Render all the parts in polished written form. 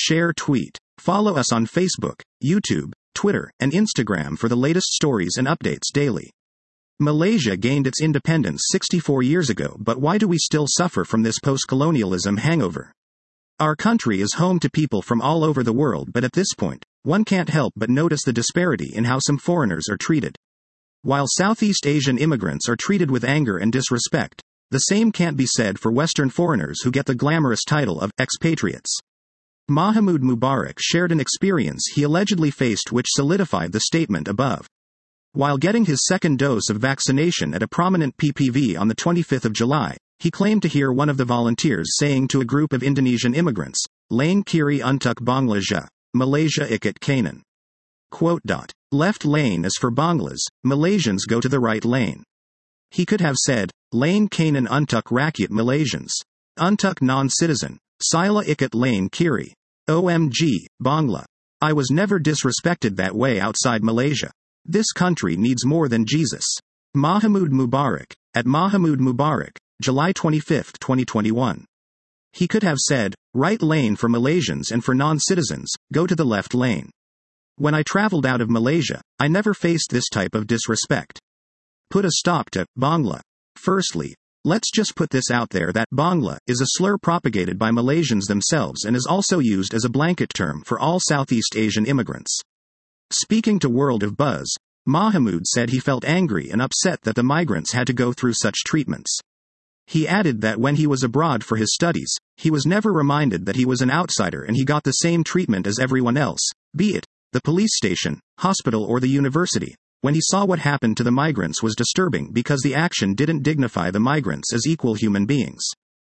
Share tweet. Follow us on Facebook, YouTube, Twitter, and Instagram for the latest stories and updates daily. Malaysia gained its independence 64 years ago, but why do we still suffer from this post-colonialism hangover? Our country is home to people from all over the world, but at this point, one can't help but notice the disparity in how some foreigners are treated. While Southeast Asian immigrants are treated with anger and disrespect, the same can't be said for Western foreigners who get the glamorous title of expatriates. Mahamudu Mubarak shared an experience he allegedly faced which solidified the statement above. While getting his second dose of vaccination at a prominent PPV on the 25th of July, he claimed to hear one of the volunteers saying to a group of Indonesian immigrants, "Lain kiri untuk Bangladesh, Malaysia ikut kanan." Quote. Left lane is for Banglas, Malaysians go to the right lane. He could have said, "Lain kanan untuk rakyat Malaysians. Untuk non-citizen, sila ikut lain kiri. OMG, Bangla. I was never disrespected that way outside Malaysia. This country needs more than Jesus." Mahamudu Mubarak, at Mahamudu Mubarak, July 25, 2021. He could have said, "Right lane for Malaysians and for non-citizens, go to the left lane. When I traveled out of Malaysia, I never faced this type of disrespect." Put a stop to Bangla. Firstly, let's just put this out there that Bangla is a slur propagated by Malaysians themselves and is also used as a blanket term for all Southeast Asian immigrants. Speaking to World of Buzz, Mahamudu said he felt angry and upset that the migrants had to go through such treatments. He added that when he was abroad for his studies, he was never reminded that he was an outsider and he got the same treatment as everyone else, be it the police station, hospital, or the university. When he saw what happened to the migrants was disturbing because the action didn't dignify the migrants as equal human beings.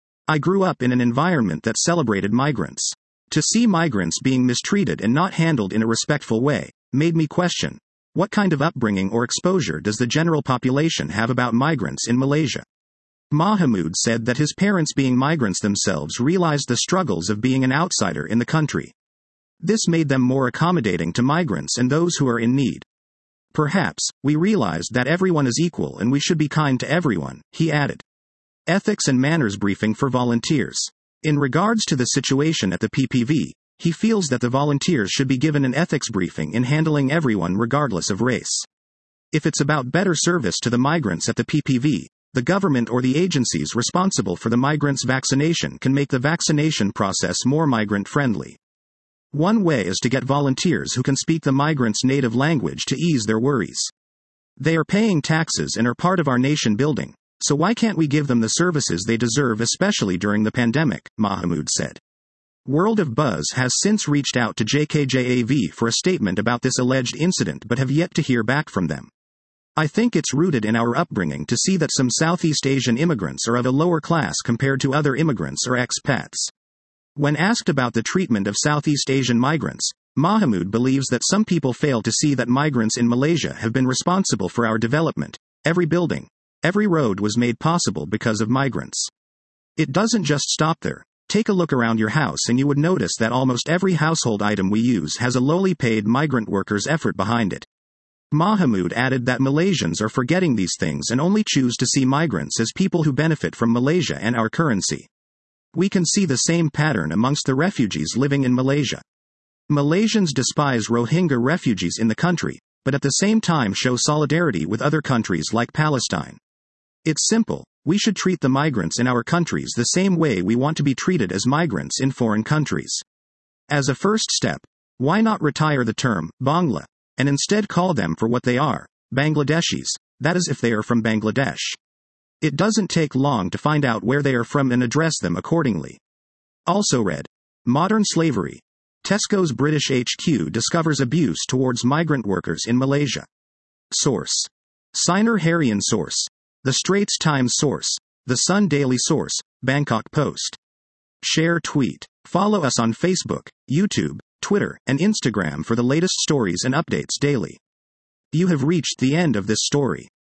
I grew up in an environment that celebrated migrants. To see migrants being mistreated and not handled in a respectful way made me question, what kind of upbringing or exposure does the general population have about migrants in Malaysia? Mahamudu said that his parents, being migrants themselves, realized the struggles of being an outsider in the country. This made them more accommodating to migrants and those who are in need. Perhaps, we realized that everyone is equal and we should be kind to everyone, he added. Ethics and manners briefing for volunteers. In regards to the situation at the PPV, he feels that the volunteers should be given an ethics briefing in handling everyone regardless of race. If it's about better service to the migrants at the PPV, the government or the agencies responsible for the migrants' vaccination can make the vaccination process more migrant-friendly. One way is to get volunteers who can speak the migrants' native language to ease their worries. They are paying taxes and are part of our nation building, so why can't we give them the services they deserve, especially during the pandemic, Mahamudu said. World of Buzz has since reached out to JKJAV for a statement about this alleged incident but have yet to hear back from them. I think it's rooted in our upbringing to see that some Southeast Asian immigrants are of a lower class compared to other immigrants or expats. When asked about the treatment of Southeast Asian migrants, Mahamudu believes that some people fail to see that migrants in Malaysia have been responsible for our development. Every building, every road was made possible because of migrants. It doesn't just stop there. Take a look around your house and you would notice that almost every household item we use has a lowly paid migrant worker's effort behind it. Mahamudu added that Malaysians are forgetting these things and only choose to see migrants as people who benefit from Malaysia and our currency. We can see the same pattern amongst the refugees living in Malaysia. Malaysians despise Rohingya refugees in the country, but at the same time show solidarity with other countries like Palestine. It's simple, we should treat the migrants in our countries the same way we want to be treated as migrants in foreign countries. As a first step, why not retire the term Bangla and instead call them for what they are, Bangladeshis, that is if they are from Bangladesh. It doesn't take long to find out where they are from and address them accordingly. Also read, Modern Slavery. Tesco's British HQ discovers abuse towards migrant workers in Malaysia. Source. Siner Harian Source. The Straits Times Source. The Sun Daily Source, Bangkok Post. Share tweet. Follow us on Facebook, YouTube, Twitter, and Instagram for the latest stories and updates daily. You have reached the end of this story.